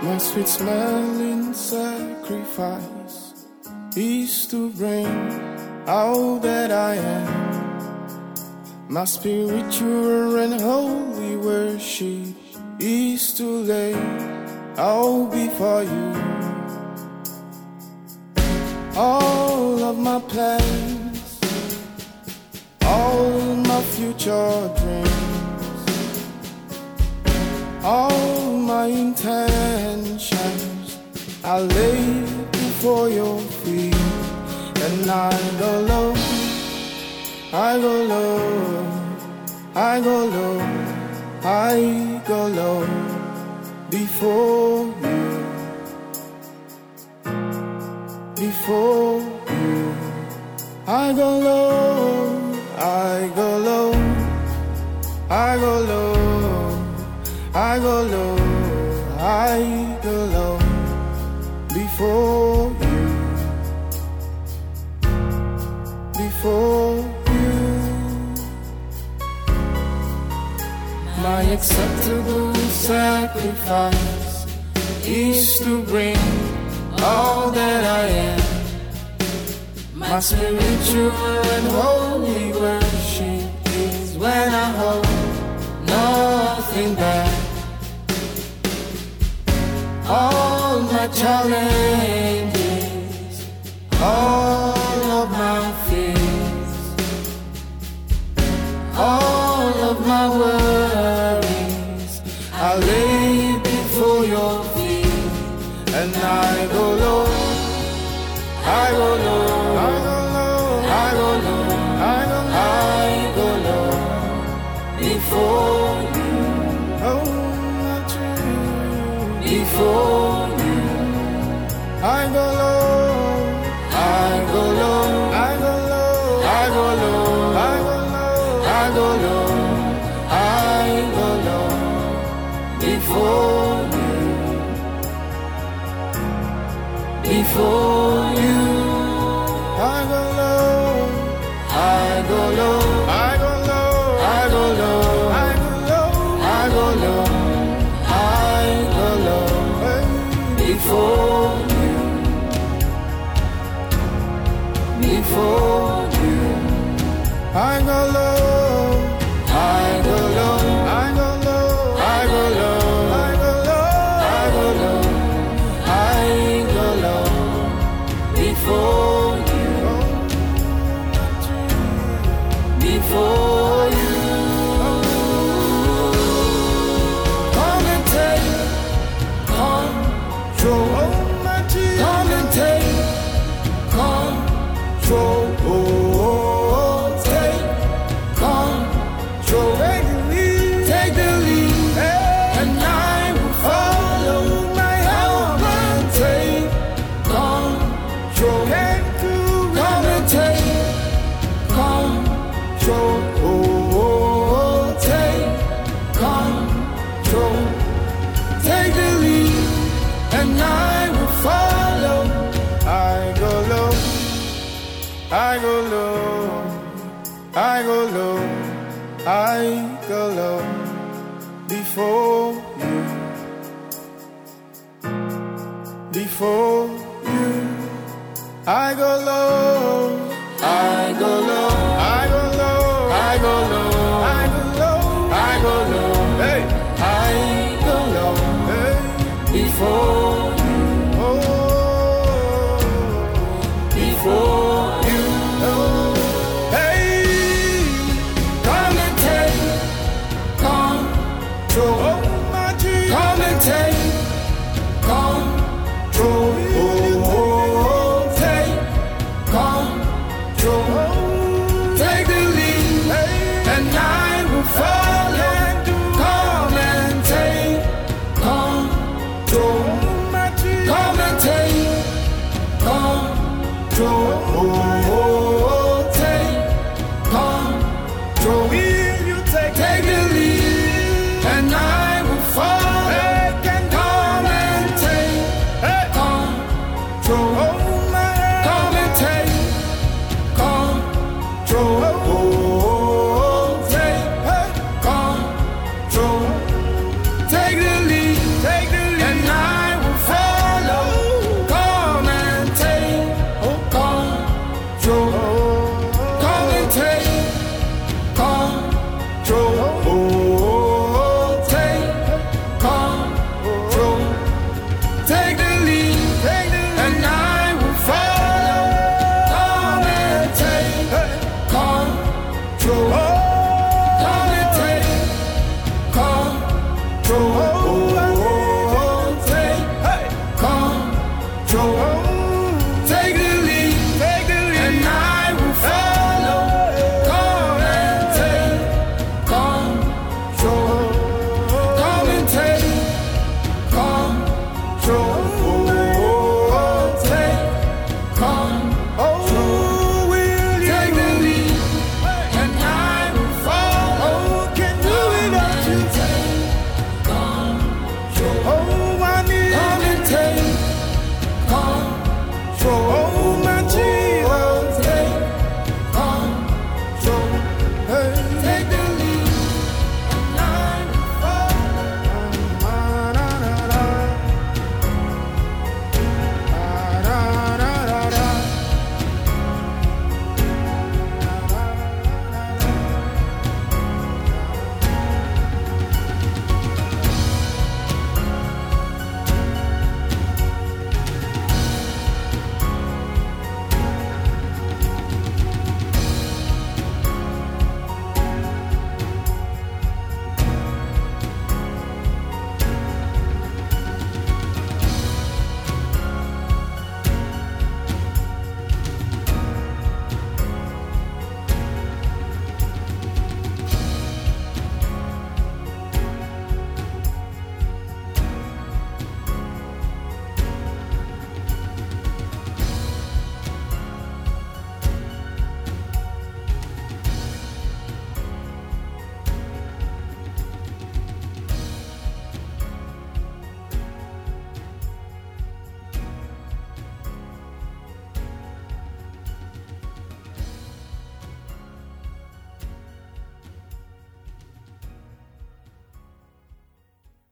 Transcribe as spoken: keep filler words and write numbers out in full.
My sweet smelling sacrifice is to bring all that I am. My spiritual and holy worship is to lay all before you. All of my plans, all my future dreams, all my intentions, I lay before your feet. And I go low, I go low, I go low, I go low before you, before you. I go low, I go low, I go low, I go low, I go low before you, before you. My acceptable sacrifice is to bring all that I am. My spiritual and holy worship is when I hold nothing back. All my challenges, all of my fears, all of my worries, I lay before your feet. And I go low, I go low, I go low, I go low, I go low, I go low before you. Oh, my dream, before you. I go low, I go low, I go low, I go low, I go low, I go low, I go low before you, before you. I go low, I go low, I go low, I go low, I go low, I go low, I go low before you, before you. I go low, I go low, I go low, I go low, I go low, I go low, I go low before you, before you. Come and take control, come and take control, take control, take the lead, take the lead, and I will follow my help and take control. Come and take control, take control, take the lead, and I will follow. I go low, I go low, I go low, I go low before you, before you. I go low, I go low, I go low, I go low, I go low, I go low, hey, I go low, hey, before you, oh, before you, oh, hey, come and take control, oh, my Jesus, come and take control, oh, take control, take the lead, and I will follow. Come and take control, come and take control, take control. Will you take, take the lead, and I will control.